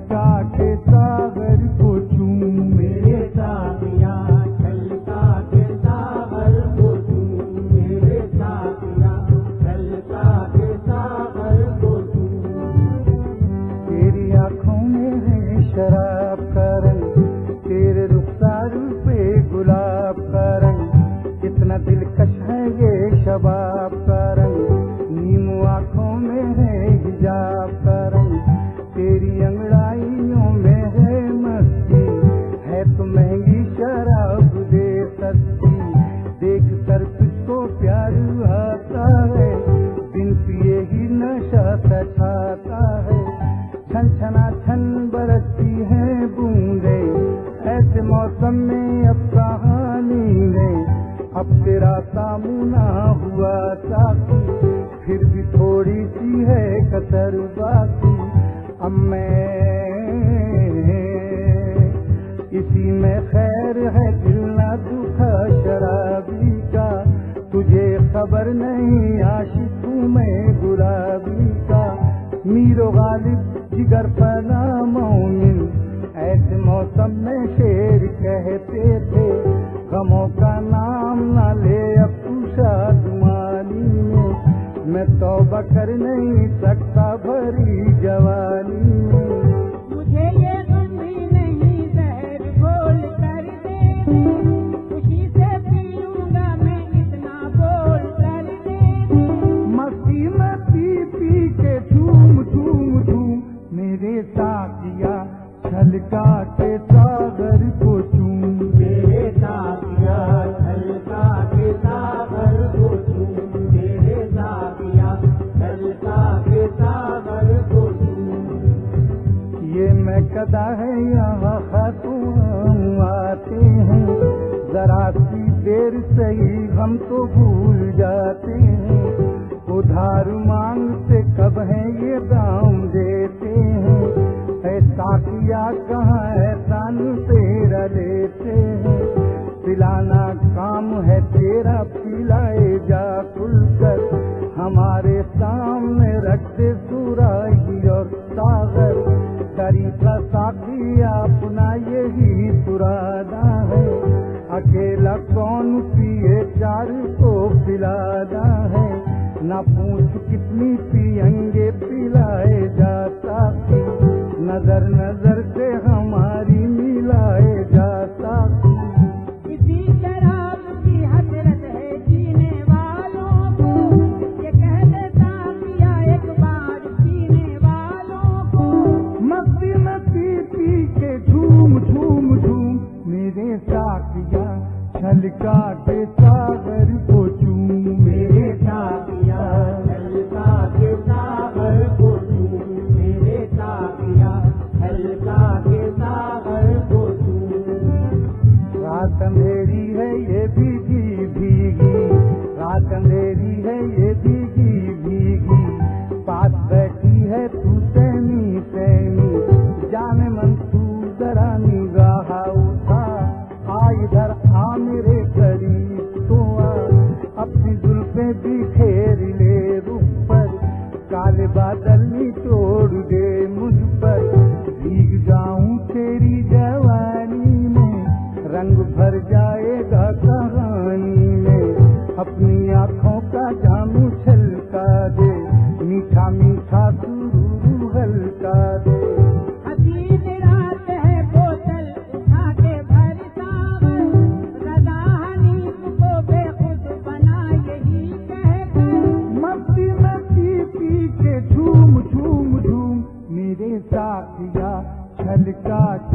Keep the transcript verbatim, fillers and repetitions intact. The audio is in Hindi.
छलका के सागर को चूम मेरे साथिया छलका के सागर को चूम मेरे साथिया छलका के सागर को चूम। तेरी आंखों में है शराब का रंग, तेरे रुखसार पे गुलाब का रंग, कितना दिलकश है ये शबाब का रंग। नीमू आंखों में है हिजाब का रंग, तेरी अंगड़ाइयों में है मस्ती, है तो महंगी शराब दे सस्ती। देख कर तुझको प्यार आता है, बिन पिए ही नशा सताता है। छन छना छन बरसती है बूंदे, ऐसे मौसम में अब कहानी है। अब तेरा सामना हुआ साथी, फिर भी थोड़ी सी है कसर बाकी। अब मैं इसी में खैर है, दिल ना दुखा शराबी का। तुझे खबर नहीं आशिक हूँ मैं गुलाबी का। मीरो गालिब जिगर फना मोमिन, ऐसे मौसम में शेर कहते थे, गमों का नाम ना ले अब तू शादमानी में। मैं तौबा कर नहीं सकता भरी जवानी में। मुझे ये गम भी नहीं जहर घोल कर दे, खुशी से पीऊंगा मैं इतना बोल कर दे। मस्ती में पी पी के झूम झूम झूम मेरे साथिया छलका के सागर को चूम मेरे साथिया छलका के सागर को चूम मेरे साथिया छलका के सागर को चूम। ये मैं कदा है यहाँ खातून आते हैं, जरा सी देर सही हम तो भूल जाते हैं। उधार मांगते कब है ये दाम देते हैं, ऐसा किया कहाँ एहसान तेरा लेते हैं। पिलाना काम है तेरा, पिलाए जा खुलकर, हमारे सामने रखते सुराही और सागर। तरीका साथी अपना यही पुराना है, अकेला कौन पिए चार को पिलाना है। ना पूछ कितनी पियेंगे पिलाए जाता थी, नजर नजर से हमारी मिलाए जाता थी। इसी शराब की हसरत है जीने वालों को, ये कह देता पिया एक बार पीने वालों को। मस्ती में पी पी के झूम झूम झूम मेरे साथिया छलका के सागर को चूम मेरे साथिया छलका के सागर को चूम मेरे साथिया छलका के सागर को चूम। रात अंधेरी है ये भीगी भीगी, रात अंधेरी है ये भीगी भीगी, पास बैठी है तू सैनी सैनी, जाने मन तू जरा निगाह उठा, आ इधर आ मेरे करीब तो आ, अपनी जुल्फे बिखेर ले रुख पर, काले बादल निचोड़ दे मुझ पर। भीग जाऊं तेरी जवानी में, रंग भर जाएगा कहानी में। अपनी आँखों का जामू छलका दे, मीठा मीठा सुरूर हल्का दे। हसीन रात है बोतल उठा के भर सावर, रज़ा हनीफ को बेखुद बना यही कहकर। मस्ती में पी पी के झूम झूम झूम मेरे साथिया छलका